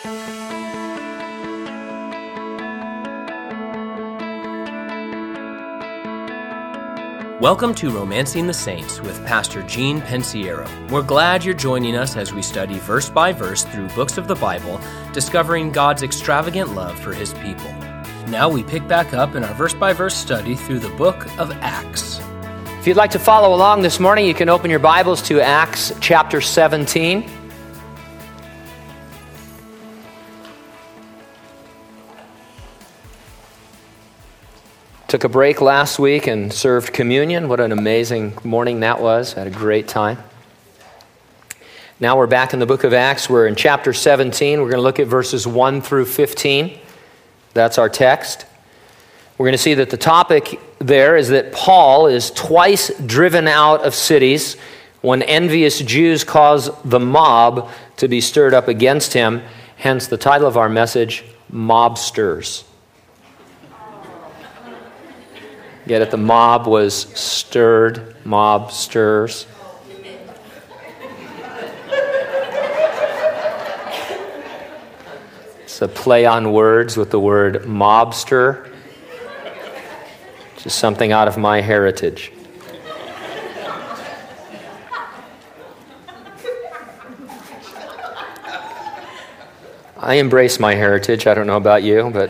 Welcome to Romancing the Saints with Pastor Gene Pensiero. We're glad you're joining us as we study verse by verse through books of the Bible, discovering God's extravagant love for His people. Now we pick back up in our verse by verse study through the book of Acts. If you'd like to follow along this morning, you can open your Bibles to Acts chapter 17. Took a break last week and served communion. What an amazing morning that was. Had a great time. Now we're back in the book of Acts. We're in chapter 17. We're going to look at verses 1 through 15. That's our text. We're going to see that the topic there is that Paul is twice driven out of cities when envious Jews cause the mob to be stirred up against him. Hence the title of our message, Mobsters. Get it? The mob was stirred, mobsters. It's a play on words with the word mobster. Just something out of my heritage. I embrace my heritage. I don't know about you, but...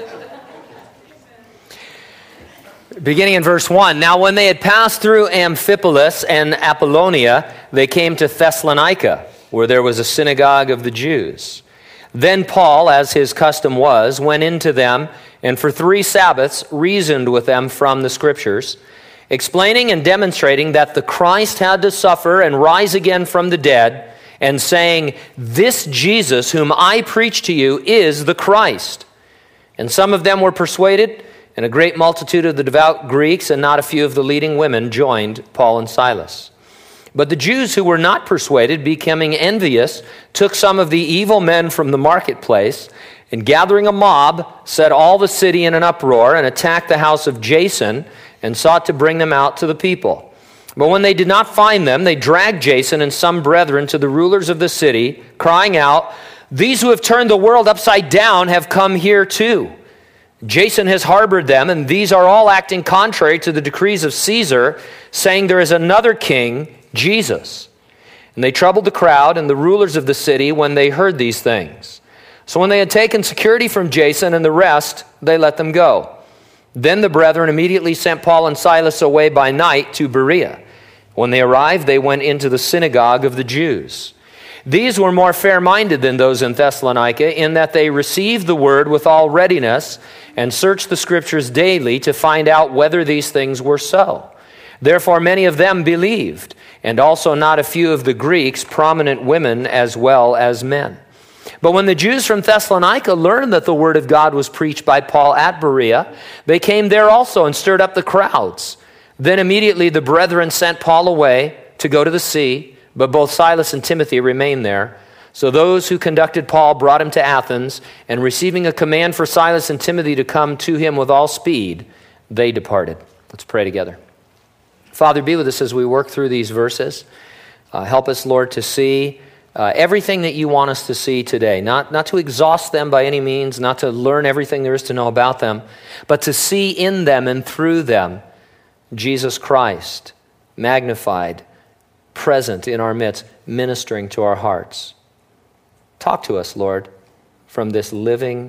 Beginning in verse 1, now when they had passed through Amphipolis and Apollonia, they came to Thessalonica, where there was a synagogue of the Jews. Then Paul, as his custom was, went into them, and for 3 Sabbaths reasoned with them from the Scriptures, explaining and demonstrating that the Christ had to suffer and rise again from the dead, and saying, "This Jesus whom I preach to you is the Christ." And some of them were persuaded, and a great multitude of the devout Greeks and not a few of the leading women joined Paul and Silas. But the Jews who were not persuaded, becoming envious, took some of the evil men from the marketplace, and gathering a mob, set all the city in an uproar, and attacked the house of Jason, and sought to bring them out to the people. But when they did not find them, they dragged Jason and some brethren to the rulers of the city, crying out, "These who have turned the world upside down have come here too. Jason has harbored them, and these are all acting contrary to the decrees of Caesar, saying there is another king, Jesus." And they troubled the crowd and the rulers of the city when they heard these things. So when they had taken security from Jason and the rest, they let them go. Then the brethren immediately sent Paul and Silas away by night to Berea. When they arrived, they went into the synagogue of the Jews. These were more fair-minded than those in Thessalonica, in that they received the word with all readiness and searched the Scriptures daily to find out whether these things were so. Therefore many of them believed, and also not a few of the Greeks, prominent women as well as men. But when the Jews from Thessalonica learned that the word of God was preached by Paul at Berea, they came there also and stirred up the crowds. Then immediately the brethren sent Paul away to go to the sea, but both Silas and Timothy remained there. So those who conducted Paul brought him to Athens, and receiving a command for Silas and Timothy to come to him with all speed, they departed. Let's pray together. Father, be with us as we work through these verses. Help us, Lord, to see everything that you want us to see today. Not to exhaust them by any means, not to learn everything there is to know about them, but to see in them and through them Jesus Christ, magnified, present in our midst, ministering to our hearts. Talk to us, Lord, from this living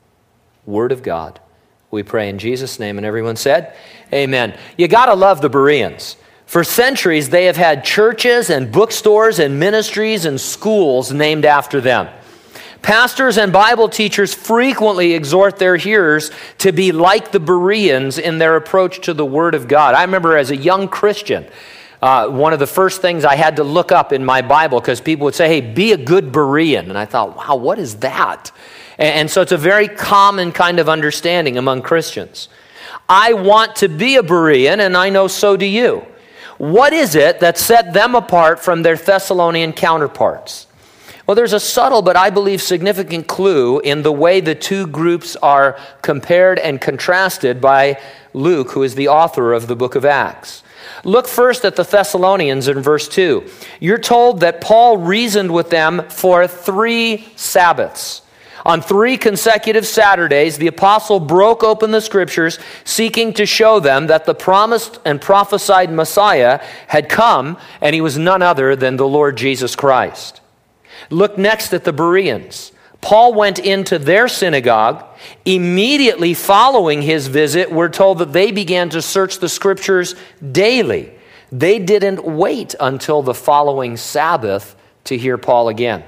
Word of God. We pray in Jesus' name, and everyone said, amen. You got to love the Bereans. For centuries, they have had churches and bookstores and ministries and schools named after them. Pastors and Bible teachers frequently exhort their hearers to be like the Bereans in their approach to the Word of God. I remember as a young Christian, one of the first things I had to look up in my Bible, because people would say, "Hey, be a good Berean." And I thought, wow, what is that? And so it's a very common kind of understanding among Christians. I want to be a Berean, and I know so do you. What is it that set them apart from their Thessalonian counterparts? Well, there's a subtle but I believe significant clue in the way the two groups are compared and contrasted by Luke, who is the author of the book of Acts. Look first at the Thessalonians in verse 2. You're told that Paul reasoned with them for 3 Sabbaths. On 3 consecutive Saturdays, the apostle broke open the scriptures, seeking to show them that the promised and prophesied Messiah had come, and he was none other than the Lord Jesus Christ. Look next at the Bereans. Paul went into their synagogue. Immediately following his visit, we're told that they began to search the scriptures daily. They didn't wait until the following Sabbath to hear Paul again.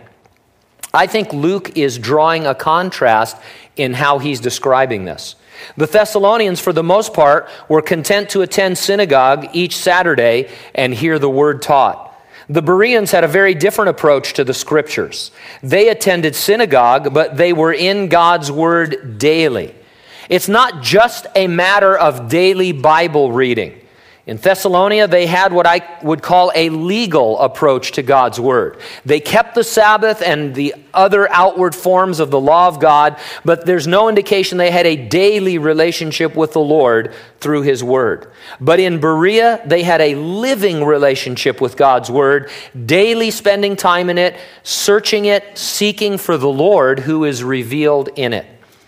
I think Luke is drawing a contrast in how he's describing this. The Thessalonians, for the most part, were content to attend synagogue each Saturday and hear the word taught. The Bereans had a very different approach to the scriptures. They attended synagogue, but they were in God's word daily. It's not just a matter of daily Bible reading. In Thessalonica, they had what I would call a legal approach to God's word. They kept the Sabbath and the other outward forms of the law of God, but there's no indication they had a daily relationship with the Lord through his word. But in Berea, they had a living relationship with God's word, daily spending time in it, searching it, seeking for the Lord who is revealed in it.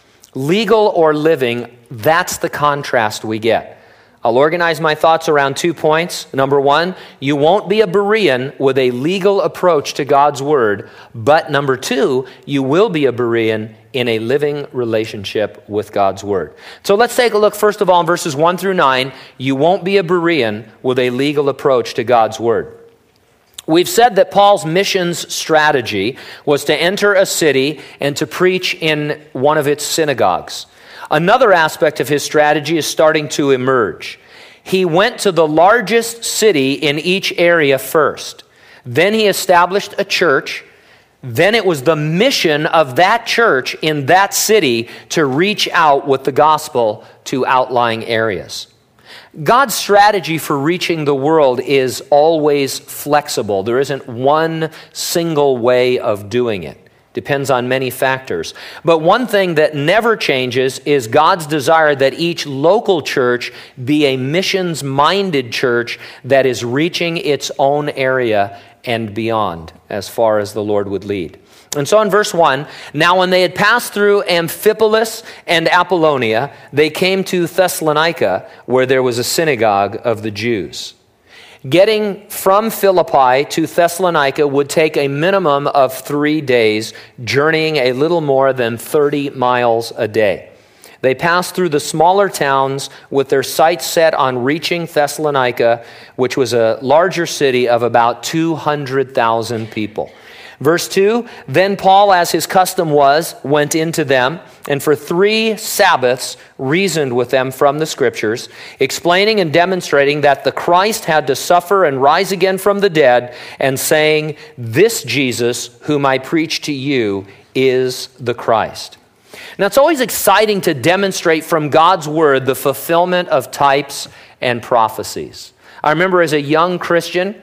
Legal or living, that's the contrast we get. I'll organize my thoughts around 2 points. Number 1, you won't be a Berean with a legal approach to God's word. But number 2, you will be a Berean in a living relationship with God's word. So let's take a look, first of all, in verses 1 through 9. You won't be a Berean with a legal approach to God's word. We've said that Paul's missions strategy was to enter a city and to preach in one of its synagogues. Another aspect of his strategy is starting to emerge. He went to the largest city in each area first. Then he established a church. Then it was the mission of that church in that city to reach out with the gospel to outlying areas. God's strategy for reaching the world is always flexible. There isn't one single way of doing it. Depends on many factors. But one thing that never changes is God's desire that each local church be a missions-minded church that is reaching its own area and beyond as far as the Lord would lead. And so in verse 1, now when they had passed through Amphipolis and Apollonia, they came to Thessalonica, where there was a synagogue of the Jews. Getting from Philippi to Thessalonica would take a minimum of 3 days, journeying a little more than 30 miles a day. They passed through the smaller towns with their sights set on reaching Thessalonica, which was a larger city of about 200,000 people. Verse 2, then Paul, as his custom was, went into them, and for 3 Sabbaths reasoned with them from the Scriptures, explaining and demonstrating that the Christ had to suffer and rise again from the dead, and saying, this Jesus, whom I preach to you, is the Christ. Now, it's always exciting to demonstrate from God's Word the fulfillment of types and prophecies. I remember as a young Christian,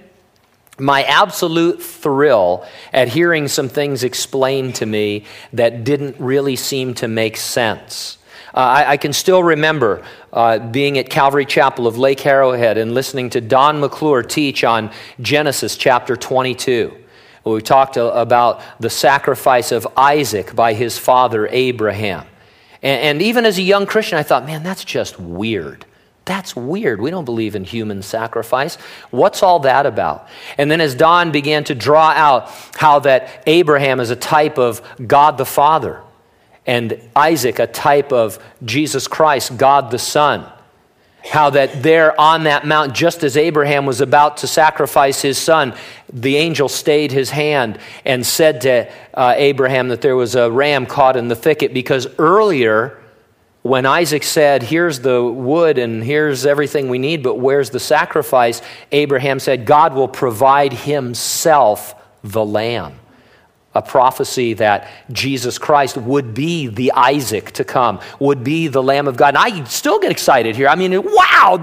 my absolute thrill at hearing some things explained to me that didn't really seem to make sense. I can still remember being at Calvary Chapel of Lake Arrowhead and listening to Don McClure teach on Genesis chapter 22. We talked about the sacrifice of Isaac by his father Abraham. And even as a young Christian, I thought, man, that's just weird. That's weird. We don't believe in human sacrifice. What's all that about? And then as Don began to draw out how that Abraham is a type of God the Father and Isaac a type of Jesus Christ, God the Son, how that there on that mount, just as Abraham was about to sacrifice his son, the angel stayed his hand and said to Abraham that there was a ram caught in the thicket, because earlier when Isaac said, here's the wood and here's everything we need, but where's the sacrifice? Abraham said, God will provide himself the lamb. A prophecy that Jesus Christ would be the Isaac to come, would be the Lamb of God. And I still get excited here. I mean, wow,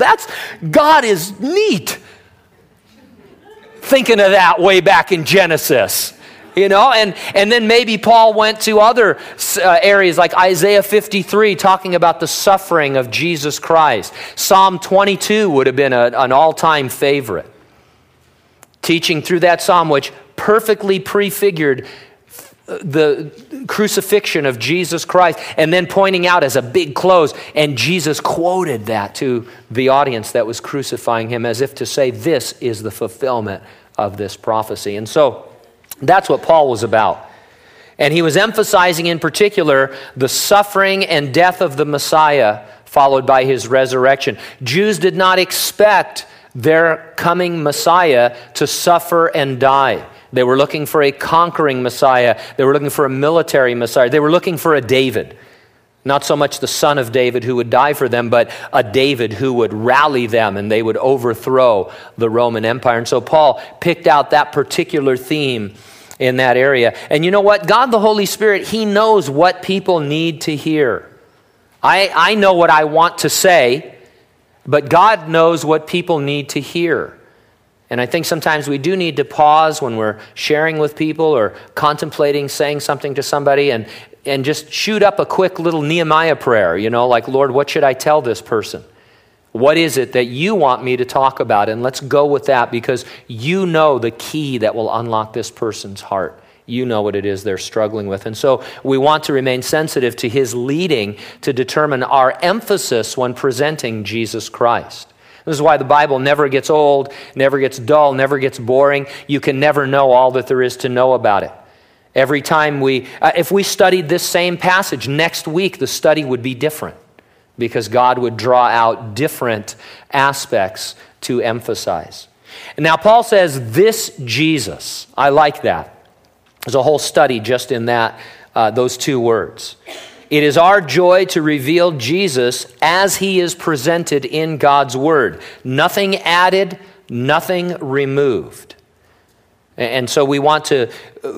God is neat. Thinking of that way back in Genesis. And then maybe Paul went to other areas like Isaiah 53, talking about the suffering of Jesus Christ. Psalm 22 would have been an all-time favorite. Teaching through that psalm, which perfectly prefigured the crucifixion of Jesus Christ and then pointing out as a big close. And Jesus quoted that to the audience that was crucifying him as if to say, this is the fulfillment of this prophecy. And so that's what Paul was about. And he was emphasizing in particular the suffering and death of the Messiah followed by his resurrection. Jews did not expect their coming Messiah to suffer and die. They were looking for a conquering Messiah. They were looking for a military Messiah. They were looking for a David. Not so much the son of David who would die for them, but a David who would rally them and they would overthrow the Roman Empire. And so Paul picked out that particular theme in that area. And you know what? God the Holy Spirit, he knows what people need to hear. I know what I want to say, but God knows what people need to hear. And I think sometimes we do need to pause when we're sharing with people or contemplating saying something to somebody and just shoot up a quick little Nehemiah prayer, like, Lord, what should I tell this person? What is it that you want me to talk about? And let's go with that because you know the key that will unlock this person's heart. You know what it is they're struggling with. And so we want to remain sensitive to his leading to determine our emphasis when presenting Jesus Christ. This is why the Bible never gets old, never gets dull, never gets boring. You can never know all that there is to know about it. Every time if we studied this same passage, next week the study would be different because God would draw out different aspects to emphasize. And now Paul says, this Jesus. I like that. There's a whole study just in that, those two words. It is our joy to reveal Jesus as he is presented in God's word. Nothing added, nothing removed. And so we want to,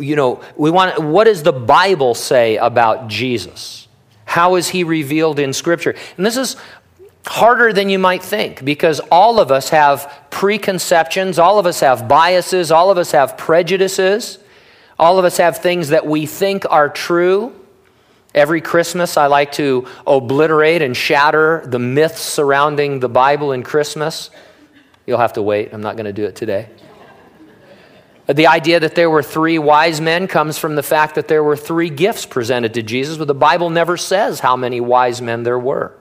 what does the Bible say about Jesus? How is he revealed in Scripture? And this is harder than you might think because all of us have preconceptions, all of us have biases, all of us have prejudices, all of us have things that we think are true. Every Christmas, I like to obliterate and shatter the myths surrounding the Bible in Christmas. You'll have to wait. I'm not going to do it today. The idea that there were 3 wise men comes from the fact that there were 3 gifts presented to Jesus, but the Bible never says how many wise men there were.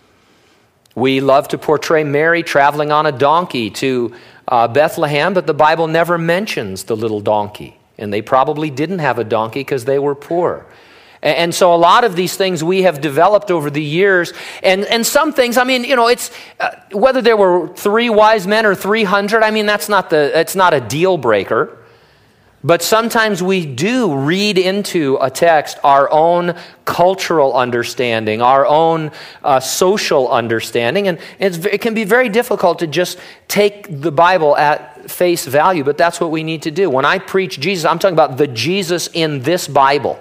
We love to portray Mary traveling on a donkey to Bethlehem, but the Bible never mentions the little donkey. And they probably didn't have a donkey because they were poor. And so a lot of these things we have developed over the years, and some things, it's whether there were 3 wise men or 300, it's not a deal breaker. But sometimes we do read into a text our own cultural understanding, our own social understanding, and it can be very difficult to just take the Bible at face value, but that's what we need to do. When I preach Jesus, I'm talking about the Jesus in this Bible.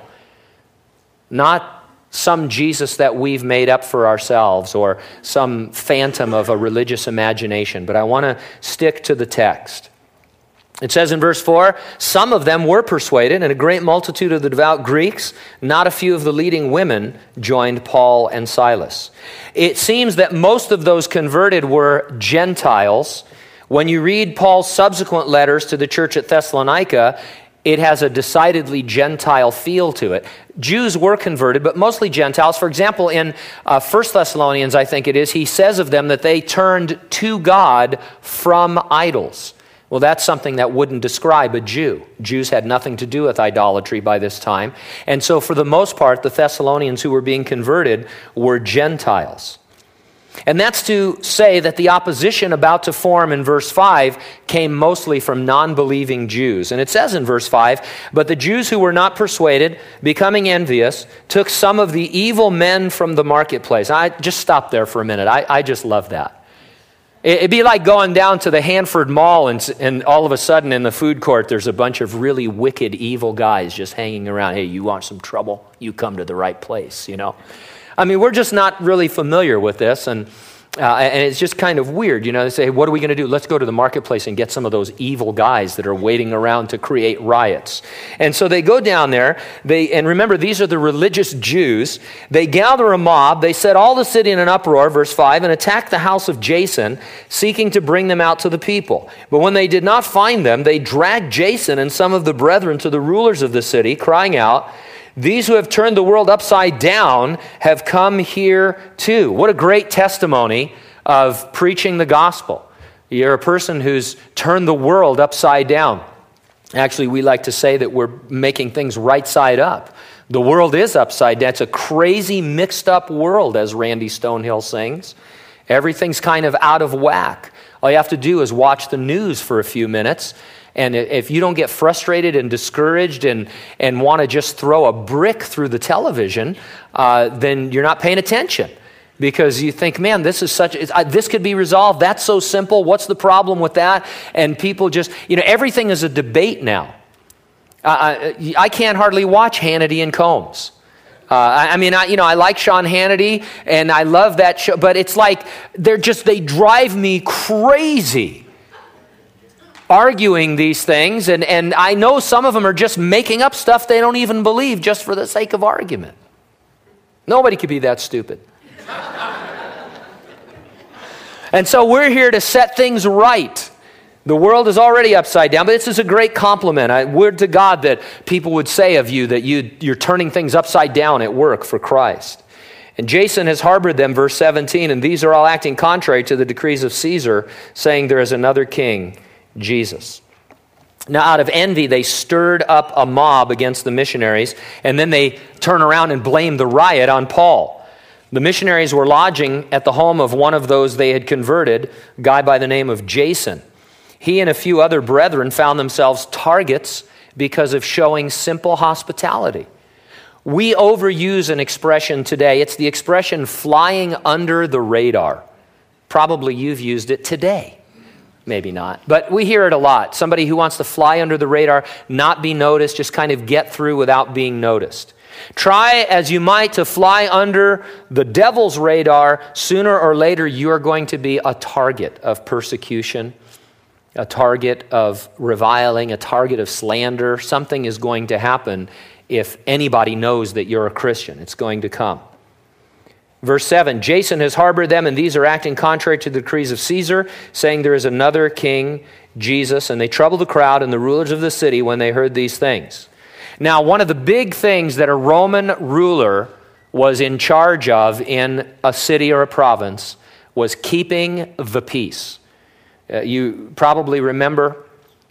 Not some Jesus that we've made up for ourselves or some phantom of a religious imagination, but I want to stick to the text. It says in verse 4, some of them were persuaded, and a great multitude of the devout Greeks, not a few of the leading women, joined Paul and Silas. It seems that most of those converted were Gentiles. When you read Paul's subsequent letters to the church at Thessalonica, it has a decidedly Gentile feel to it. Jews were converted, but mostly Gentiles. For example, in 1 Thessalonians, I think it is, he says of them that they turned to God from idols. Well, that's something that wouldn't describe a Jew. Jews had nothing to do with idolatry by this time. And so for the most part, the Thessalonians who were being converted were Gentiles. And that's to say that the opposition about to form in verse 5 came mostly from non-believing Jews. And it says in verse 5, but the Jews who were not persuaded, becoming envious, took some of the evil men from the marketplace. I just stop there for a minute. I just love that. It'd be like going down to the Hanford Mall and all of a sudden in the food court there's a bunch of really wicked, evil guys just hanging around. Hey, you want some trouble? You come to the right place, We're just not really familiar with this. And And it's just kind of weird, they say, hey, what are we going to do? Let's go to the marketplace and get some of those evil guys that are waiting around to create riots. And so they go down there, and remember, these are the religious Jews. They gather a mob, they set all the city in an uproar, verse 5, and attacked the house of Jason, seeking to bring them out to the people. But when they did not find them, they dragged Jason and some of the brethren to the rulers of the city, crying out, these who have turned the world upside down have come here too. What a great testimony of preaching the gospel. You're a person who's turned the world upside down. Actually, we like to say that we're making things right side up. The world is upside down. It's a crazy, mixed up world, as Randy Stonehill sings. Everything's kind of out of whack. All you have to do is watch the news for a few minutes. And if you don't get frustrated and discouraged and want to just throw a brick through the television, then you're not paying attention. Because you think, man, this could be resolved. That's so simple. What's the problem with that? And people just, everything is a debate now. I can't hardly watch Hannity and Combs. I like Sean Hannity and I love that show, but it's like they drive me crazy. Arguing these things, and I know some of them are just making up stuff they don't even believe just for the sake of argument. Nobody could be that stupid. And so we're here to set things right. The world is already upside down, but this is a great compliment. Word to God that people would say of you that you're turning things upside down at work for Christ. And Jason has harbored them, verse 17, and these are all acting contrary to the decrees of Caesar, saying there is another king, Jesus. Now, out of envy, they stirred up a mob against the missionaries, and then they turn around and blame the riot on Paul. The missionaries were lodging at the home of one of those they had converted, a guy by the name of Jason. He and a few other brethren found themselves targets because of showing simple hospitality. We overuse an expression today. It's the expression flying under the radar. Probably you've used it today. Maybe not. But we hear it a lot. Somebody who wants to fly under the radar, not be noticed, just kind of get through without being noticed. Try as you might to fly under the devil's radar, sooner or later you are going to be a target of persecution, a target of reviling, a target of slander. Something is going to happen if anybody knows that you're a Christian. It's going to come. Verse 7, Jason has harbored them, and these are acting contrary to the decrees of Caesar, saying there is another king, Jesus, and they troubled the crowd and the rulers of the city when they heard these things. Now, one of the big things that a Roman ruler was in charge of in a city or a province was keeping the peace. You probably remember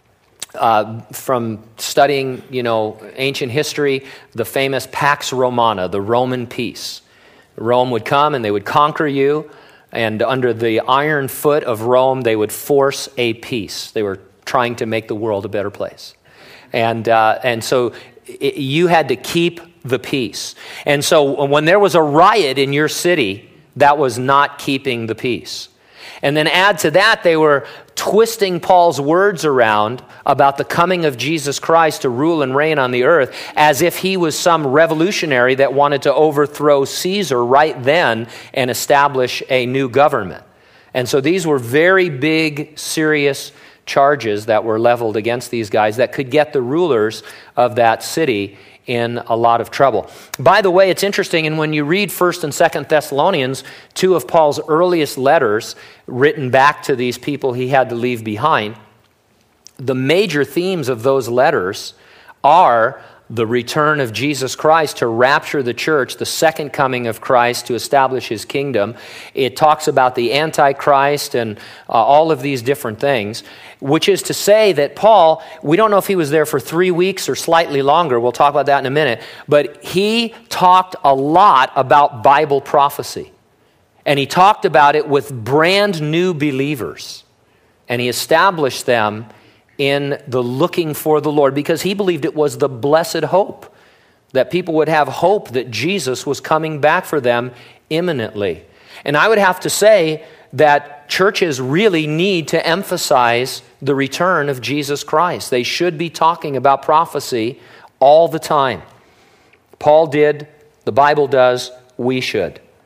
from studying, ancient history, the famous Pax Romana, the Roman peace. Rome would come and they would conquer you, and under the iron foot of Rome, they would force a peace. They were trying to make the world a better place. And so you had to keep the peace. And so when there was a riot in your city, that was not keeping the peace. And then add to that, they were twisting Paul's words around about the coming of Jesus Christ to rule and reign on the earth as if he was some revolutionary that wanted to overthrow Caesar right then and establish a new government. And so these were very big, serious charges that were leveled against these guys that could get the rulers of that city in a lot of trouble. By the way, it's interesting, and when you read 1st and 2nd Thessalonians, two of Paul's earliest letters written back to these people he had to leave behind, the major themes of those letters are the return of Jesus Christ to rapture the church, the second coming of Christ to establish his kingdom. It talks about the Antichrist and all of these different things, which is to say that Paul, we don't know if he was there for 3 weeks or slightly longer. We'll talk about that in a minute. But he talked a lot about Bible prophecy. And he talked about it with brand new believers. And he established them in the looking for the Lord, because he believed it was the blessed hope, that people would have hope that Jesus was coming back for them imminently. And I would have to say that churches really need to emphasize the return of Jesus Christ. They should be talking about prophecy all the time. Paul did, the Bible does, we should.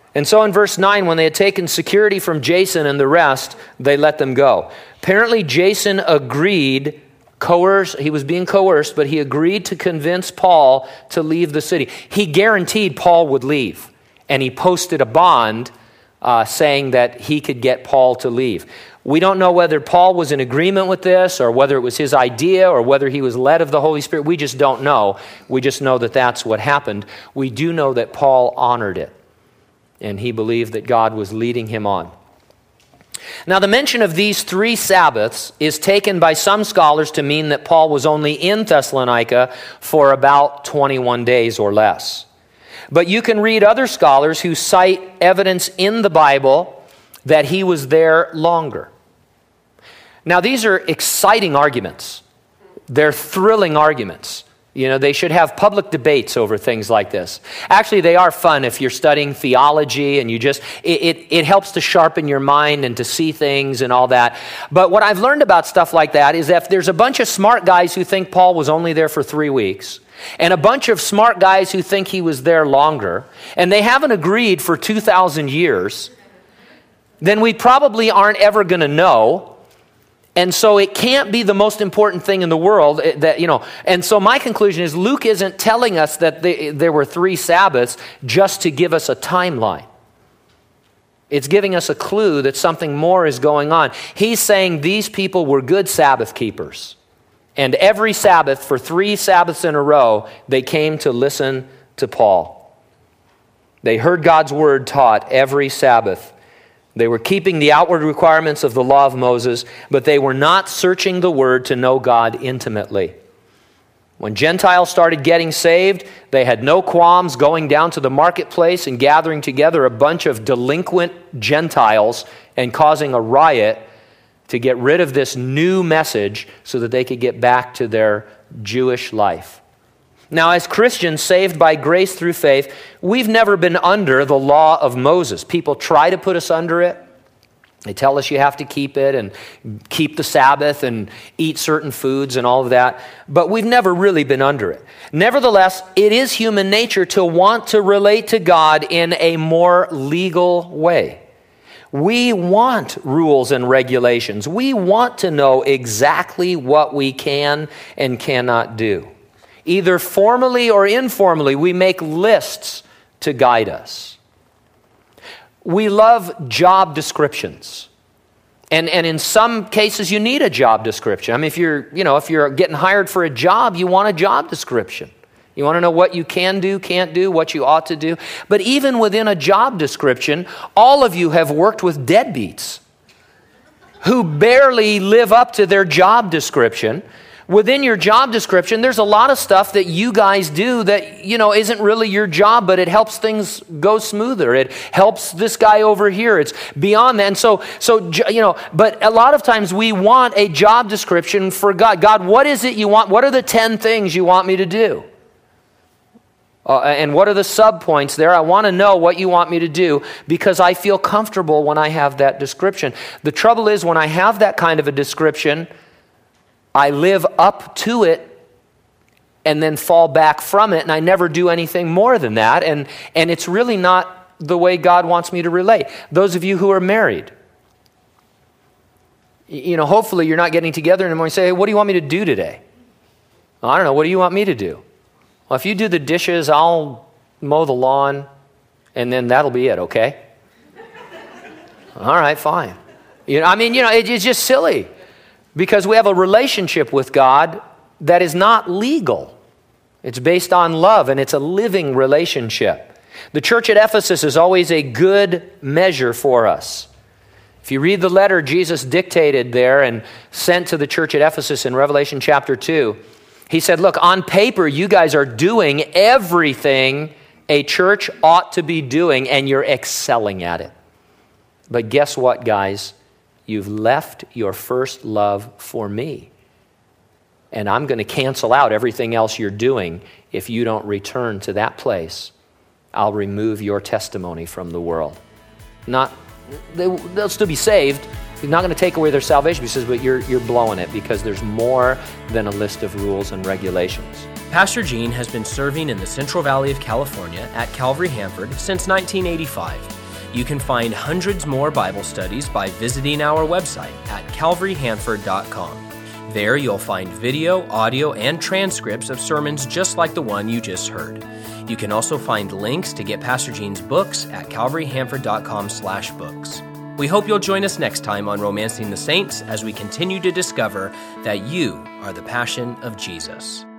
And so in verse 9, when they had taken security from Jason and the rest, they let them go. Apparently Jason agreed, he was being coerced, but he agreed to convince Paul to leave the city. He guaranteed Paul would leave, and he posted a bond saying that he could get Paul to leave. We don't know whether Paul was in agreement with this, or whether it was his idea, or whether he was led of the Holy Spirit. We just don't know. We just know that that's what happened. We do know that Paul honored it, and he believed that God was leading him on. Now, the mention of these 3 Sabbaths is taken by some scholars to mean that Paul was only in Thessalonica for about 21 days or less. But you can read other scholars who cite evidence in the Bible that he was there longer. Now, these are exciting arguments. They're thrilling arguments. You know, they should have public debates over things like this. Actually, they are fun if you're studying theology and it helps to sharpen your mind and to see things and all that. But what I've learned about stuff like that is that if there's a bunch of smart guys who think Paul was only there for 3 weeks, and a bunch of smart guys who think he was there longer, and they haven't agreed for 2,000 years, then we probably aren't ever going to know. And so it can't be the most important thing in the world that, and so my conclusion is Luke isn't telling us that there were 3 Sabbaths just to give us a timeline. It's giving us a clue that something more is going on. He's saying these people were good Sabbath keepers. And every Sabbath, for 3 Sabbaths in a row, they came to listen to Paul. They heard God's word taught every Sabbath. They were keeping the outward requirements of the law of Moses, but they were not searching the word to know God intimately. When Gentiles started getting saved, they had no qualms going down to the marketplace and gathering together a bunch of delinquent Gentiles and causing a riot to get rid of this new message so that they could get back to their Jewish life. Now, as Christians saved by grace through faith, we've never been under the law of Moses. People try to put us under it. They tell us you have to keep it and keep the Sabbath and eat certain foods and all of that. But we've never really been under it. Nevertheless, it is human nature to want to relate to God in a more legal way. We want rules and regulations. We want to know exactly what we can and cannot do. Either formally or informally, we make lists to guide us. We love job descriptions. And in some cases, you need a job description. I mean, if you're getting hired for a job, you want a job description. You want to know what you can do, can't do, what you ought to do. But even within a job description, all of you have worked with deadbeats who barely live up to their job description. Within your job description, there's a lot of stuff that you guys do that, isn't really your job, but it helps things go smoother. It helps this guy over here. It's beyond that. And so, but a lot of times we want a job description for God. God, what is it you want? What are the 10 things you want me to do? And what are the subpoints there? I want to know what you want me to do because I feel comfortable when I have that description. The trouble is when I have that kind of a description, I live up to it and then fall back from it, and I never do anything more than that. And it's really not the way God wants me to relate. Those of you who are married, hopefully you're not getting together in the morning and say, hey, what do you want me to do today? I don't know. What do you want me to do? Well, if you do the dishes, I'll mow the lawn, and then that'll be it, okay? All right, fine. It's just silly because we have a relationship with God that is not legal. It's based on love, and it's a living relationship. The church at Ephesus is always a good measure for us. If you read the letter Jesus dictated there and sent to the church at Ephesus in Revelation chapter 2, he said, look, on paper, you guys are doing everything a church ought to be doing, and you're excelling at it. But guess what, guys? You've left your first love for me. And I'm going to cancel out everything else you're doing if you don't return to that place. I'll remove your testimony from the world. They'll still be saved. He's not going to take away their salvation. He says, but you're blowing it because there's more than a list of rules and regulations. Pastor Gene has been serving in the Central Valley of California at Calvary Hanford since 1985. You can find hundreds more Bible studies by visiting our website at calvaryhanford.com. There you'll find video, audio, and transcripts of sermons just like the one you just heard. You can also find links to get Pastor Gene's books at calvaryhanford.com/books. We hope you'll join us next time on Romancing the Saints as we continue to discover that you are the passion of Jesus.